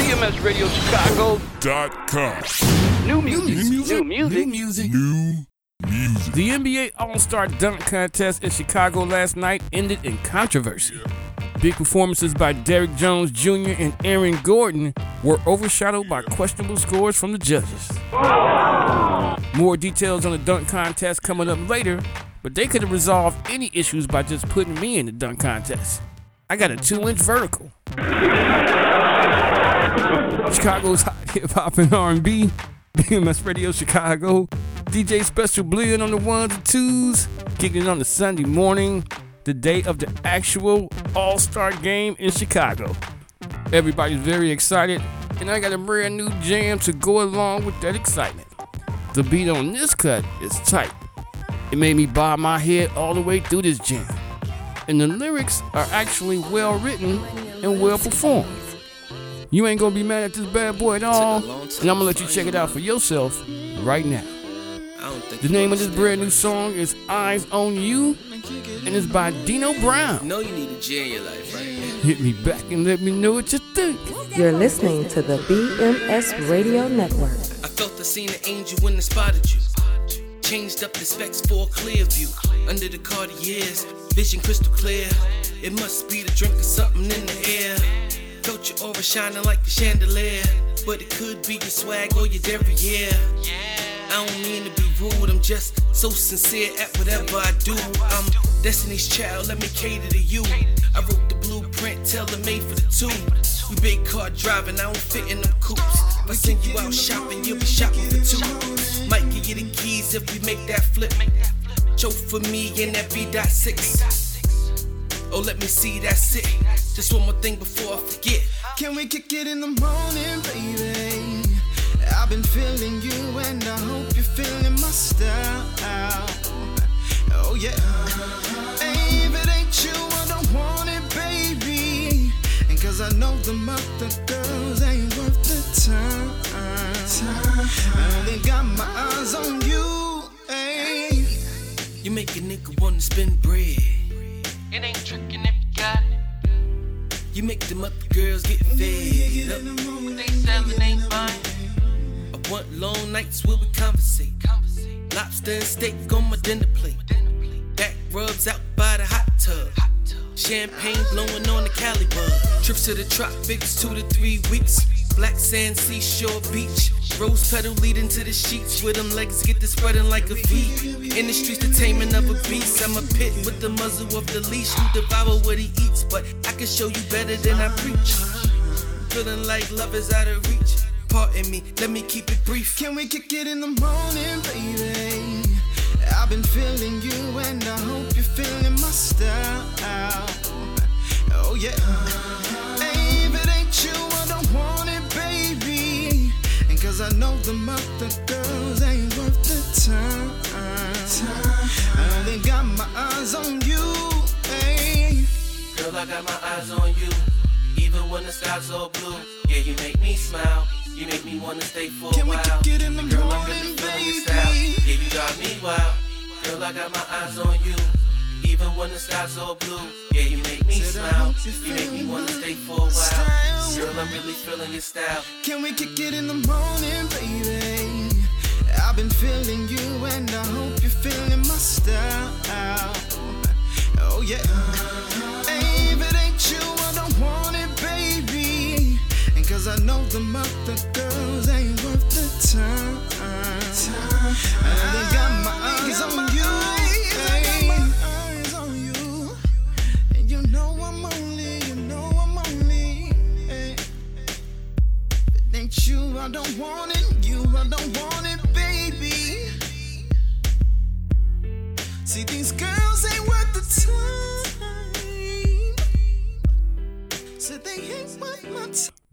BMSRadioChicago.com. New music. The NBA All-Star Dunk Contest in Chicago last night ended in controversy. Big performances by Derrick Jones Jr. and Aaron Gordon were overshadowed by questionable scores from the judges. More details on the dunk contest coming up later, but they could have resolved any issues by just putting me in the dunk contest. I got a 2-inch vertical. Chicago's hot hip-hop and R&B, BMS Radio Chicago, DJ Special Blend on the ones and twos, kicking it on the Sunday morning, the day of the actual All-Star game in Chicago. Everybody's very excited, and I got a brand new jam to go along with that excitement. The beat on this cut is tight. It made me bob my head all the way through this jam. And the lyrics are actually well written and well performed. You ain't gonna be mad at this bad boy at all, and I'm gonna let you check it out for yourself right now. The name of this brand new song is Eyes on You, and it's by Dino Brown. You know you need a J in your life, right? Hit me back and let me know what you think. You're listening to the BMS Radio Network. I felt I seen an angel when I spotted you. Changed up the specs for a clear view. Under the Cartiers, vision crystal clear. It must be the drink or something in the air. Felt your aura shining like a chandelier. But it could be your swag or your derriere. I don't mean to be rude, I'm just so sincere at whatever I do. I'm Destiny's child, let me cater to you. I wrote the blueprint, tailor-made for the two. We big car driving, I don't fit in them coupes. If I send you out shopping, you'll be shopping for two. Might give you the keys if we make that flip. Choke for me in that B.6. Oh, let me see, that's it. Just one more thing before I forget. Can we kick it in the morning, baby? I've been feeling you and I hope you're feeling my style. Oh yeah. Hey, if it ain't you, I don't want it, baby. And cause I know the other girls ain't worth the time. I only got my eyes on you, hey. You make a nigga wanna spend bread. It ain't tricking if you got it. You make them other girls get fed up. They selling ain't buying. I want long nights where we conversate. Lobster and steak on my dinner plate. Back rubs out by the hot tub. Champagne blowing on the Cali bug. Trips to the tropics 2 to 3 weeks. Black sand, seashore, beach. Rose petal leading to the sheets. Where them legs get to spreading like a V. In the streets, the taming of a beast. I'm a pit with the muzzle of the leash. You devour what he eats, but I can show you better than I preach. Feeling like love is out of reach. Pardon me, let me keep it brief. Can we kick it in the morning, baby? I've been feeling you and I hope you're feeling my style. Oh yeah. Hey, if it ain't you, I don't want it, baby. And cause I know the other girls ain't worth the time. I only got my eyes on you, hey. Girl, I got my eyes on you. Even when the sky's all blue. Yeah, you make me smile. You make me wanna stay for a while. Can we kick it in the Girl, morning, I'm really feeling your baby? style. Yeah, you got me wild. Girl, I got my eyes on you. Even when the sky's all blue. Yeah, you make me smile. You make me wanna stay for a while. Girl, I'm really feeling your style. Can we kick it in the morning, baby? I've been feeling you and I hope you're feeling my style. Oh yeah. Hey, if it ain't you, I don't want it, baby. And cause I know the other girls ain't worth the time. I only got my eyes on you, hey. And you know I'm only, hey. If it ain't you, I don't want it. You, I don't want it, baby. See, these girls ain't worth the time. Said they ain't worth my time.